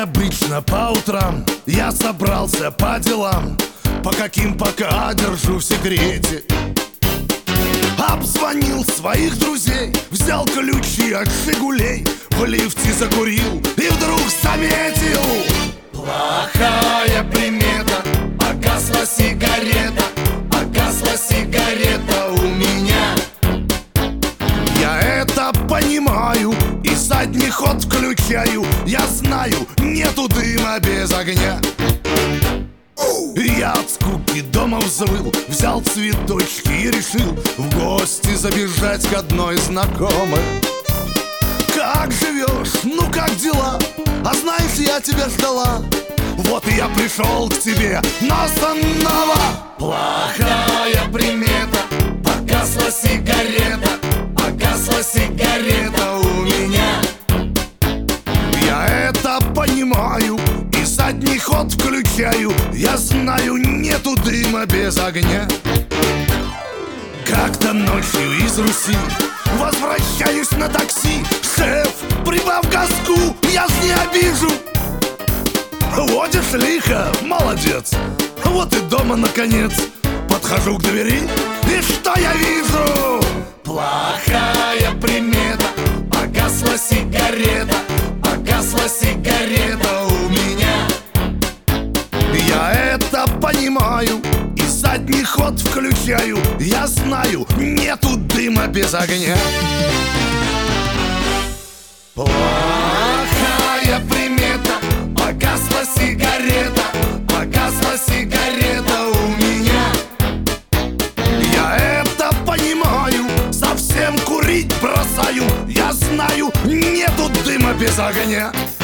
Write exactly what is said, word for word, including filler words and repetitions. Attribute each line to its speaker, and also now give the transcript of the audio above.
Speaker 1: обычно по утрам я собрался по делам, по каким пока держу в секрете. Обзвонил своих друзей, взял ключи от «Жигулей», в лифте закурил и вдруг заметил: плохая примета, погасла сигарета, погасла сигарета у меня. Я это понимаю и задний ход включаю. Я знаю, нету дыма без огня. Я от скуки дома взвыл, взял цветочки и решил в гости забежать к одной знакомой. Как живешь? Ну как дела? А знаешь, я тебя ждала. Вот и я пришел к тебе, но снова плохая примета, погасла сигарета, погасла сигарета у меня. Я это понимаю и задний ход включаю. Я знаю, нету дыма без огня. Как-то ночью из Руси возвращаюсь на такси. Шеф, прибавь газку, я ж не обижу. Водишь лихо, молодец. Вот и дома наконец. Подхожу к двери, и что я вижу? Плохая примета, погасла сигарета, погасла сигарета у меня. Я это понимаю и задний ход включаю. Я знаю, нету дыма без огня. Плохая примета, погасла сигарета, погасла сигарета у меня. Я это понимаю, совсем курить бросаю. Я знаю, нету дыма без огня.